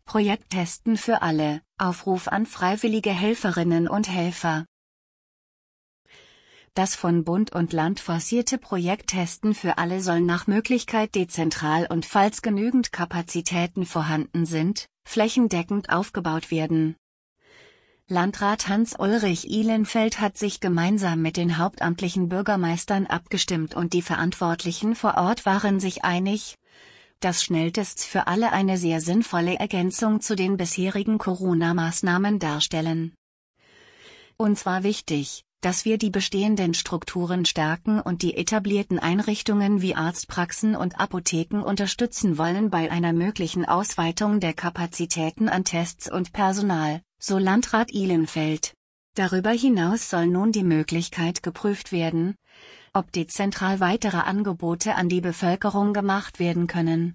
Projekt Testen für alle, Aufruf an freiwillige Helferinnen und Helfer. Das von Bund und Land forcierte Projekt Testen für alle soll nach Möglichkeit dezentral und falls genügend Kapazitäten vorhanden sind, flächendeckend aufgebaut werden. Landrat Hans-Ulrich Ihlenfeld hat sich gemeinsam mit den hauptamtlichen Bürgermeistern abgestimmt und die Verantwortlichen vor Ort waren sich einig, dass Schnelltests für alle eine sehr sinnvolle Ergänzung zu den bisherigen Corona-Maßnahmen darstellen. Uns war wichtig, dass wir die bestehenden Strukturen stärken und die etablierten Einrichtungen wie Arztpraxen und Apotheken unterstützen wollen bei einer möglichen Ausweitung der Kapazitäten an Tests und Personal, so Landrat Ihlenfeld. Darüber hinaus soll nun die Möglichkeit geprüft werden, ob dezentral weitere Angebote an die Bevölkerung gemacht werden können.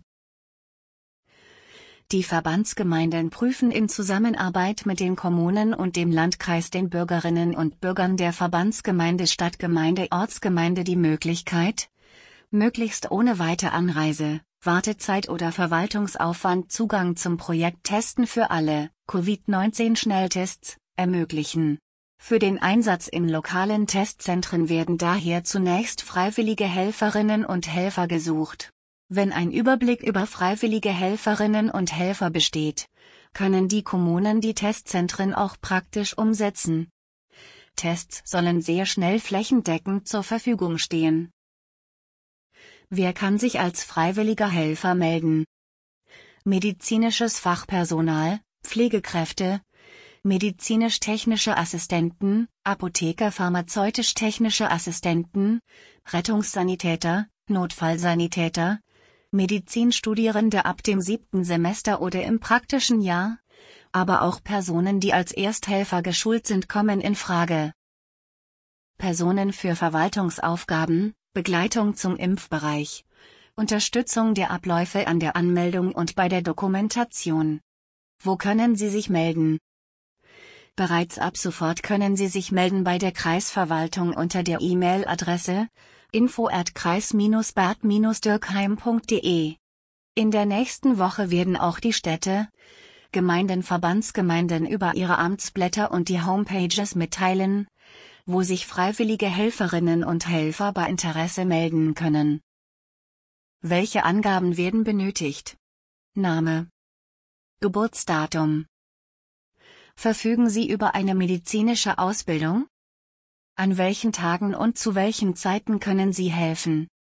Die Verbandsgemeinden prüfen in Zusammenarbeit mit den Kommunen und dem Landkreis den Bürgerinnen und Bürgern der Verbandsgemeinde Stadtgemeinde Ortsgemeinde die Möglichkeit, möglichst ohne weite Anreise, Wartezeit oder Verwaltungsaufwand Zugang zum Projekt Testen für alle, Covid-19-Schnelltests, ermöglichen. Für den Einsatz in lokalen Testzentren werden daher zunächst freiwillige Helferinnen und Helfer gesucht. Wenn ein Überblick über freiwillige Helferinnen und Helfer besteht, können die Kommunen die Testzentren auch praktisch umsetzen. Tests sollen sehr schnell flächendeckend zur Verfügung stehen. Wer kann sich als freiwilliger Helfer melden? Medizinisches Fachpersonal, Pflegekräfte, medizinisch-technische Assistenten, Apotheker, pharmazeutisch-technische Assistenten, Rettungssanitäter, Notfallsanitäter, Medizinstudierende ab dem 7. Semester oder im praktischen Jahr, aber auch Personen, die als Ersthelfer geschult sind, kommen in Frage. Personen für Verwaltungsaufgaben, Begleitung zum Impfbereich, Unterstützung der Abläufe an der Anmeldung und bei der Dokumentation. Wo können Sie sich melden? Bereits ab sofort können Sie sich melden bei der Kreisverwaltung unter der E-Mail-Adresse info@kreis-bad-dürkheim.de. In der nächsten Woche werden auch die Städte, Gemeinden, Verbandsgemeinden über ihre Amtsblätter und die Homepages mitteilen, wo sich freiwillige Helferinnen und Helfer bei Interesse melden können. Welche Angaben werden benötigt? Name. Geburtsdatum. Verfügen Sie über eine medizinische Ausbildung? An welchen Tagen und zu welchen Zeiten können Sie helfen?